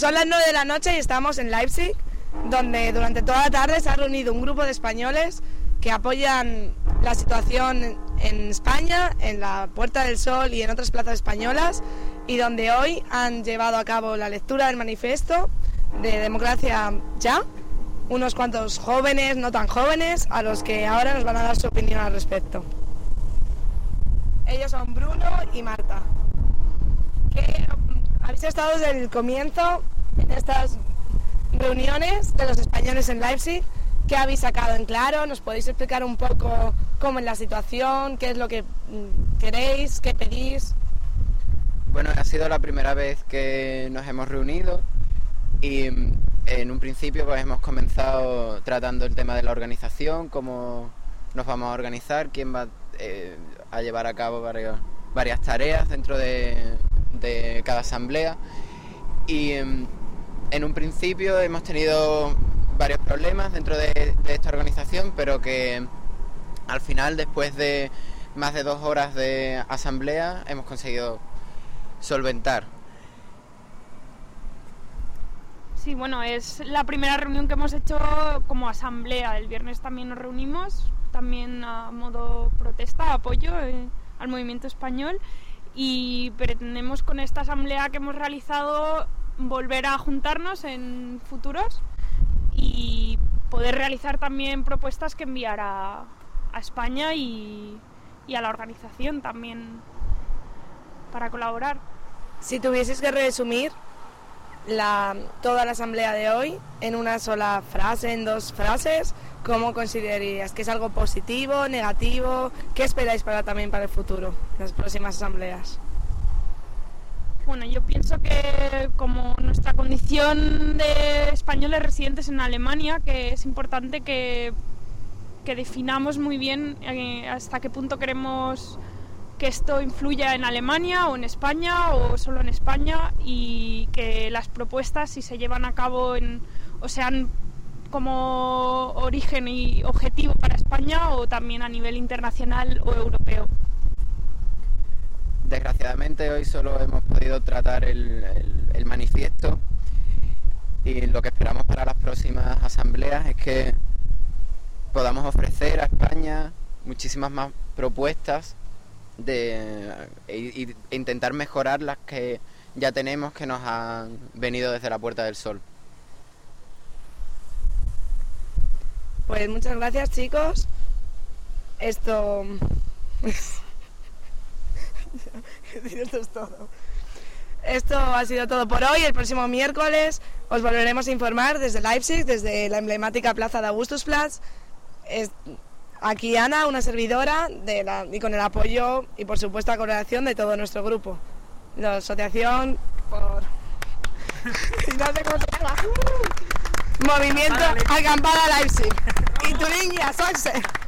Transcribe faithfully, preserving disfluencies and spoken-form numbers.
Son las nueve de la noche y estamos en Leipzig, donde durante toda la tarde se ha reunido un grupo de españoles que apoyan la situación en España, en la Puerta del Sol y en otras plazas españolas, y donde hoy han llevado a cabo la lectura del manifiesto de Democracia Ya, unos cuantos jóvenes, no tan jóvenes, a los que ahora nos van a dar su opinión al respecto. Ellos son Bruno y Marta. ¿Qué, habéis estado desde el comienzo en estas reuniones de los españoles en Leipzig? ¿Qué habéis sacado en claro? ¿Nos podéis explicar un poco cómo es la situación? ¿Qué es lo que queréis? ¿Qué pedís? Bueno, ha sido la primera vez que nos hemos reunido y en un principio pues hemos comenzado tratando el tema de la organización, cómo nos vamos a organizar, quién va eh, a llevar a cabo varios, varias tareas dentro de, de cada asamblea. Y en, en un principio hemos tenido varios problemas dentro de, de esta organización, pero que al final, después de más de dos horas de asamblea, hemos conseguido solventar. Sí, bueno, es la primera reunión que hemos hecho como asamblea. El viernes también nos reunimos, también a modo protesta, apoyo eh, al movimiento español, y pretendemos con esta asamblea que hemos realizado volver a juntarnos en futuros y poder realizar también propuestas que enviar a, a España y, y a la organización también para colaborar. Si tuvieses que resumir la, toda la asamblea de hoy en una sola frase, en dos frases, ¿cómo considerarías? ¿Que es algo positivo, negativo? ¿Qué esperáis para también para el futuro, las próximas asambleas? Bueno, yo pienso que como nuestra condición de españoles residentes en Alemania, que es importante que, que definamos muy bien eh, hasta qué punto queremos que esto influya en Alemania o en España o solo en España, y que las propuestas, si se llevan a cabo en, o sean como origen y objetivo para España o también a nivel internacional o europeo. Desgraciadamente hoy solo hemos podido tratar el, el, el manifiesto, y lo que esperamos para las próximas asambleas es que podamos ofrecer a España muchísimas más propuestas de, e, e intentar mejorar las que ya tenemos, que nos han venido desde la Puerta del Sol. Pues muchas gracias, chicos. Esto... Esto es todo. Esto ha sido todo por hoy. El próximo miércoles os volveremos a informar desde Leipzig, desde la emblemática plaza de Augustusplatz. Es aquí Ana, una servidora, de la, y con el apoyo y por supuesto la colaboración de todo nuestro grupo. La asociación por... no sé cómo se llama. Movimiento Acampada Leipzig. Y Turingia, Sachse.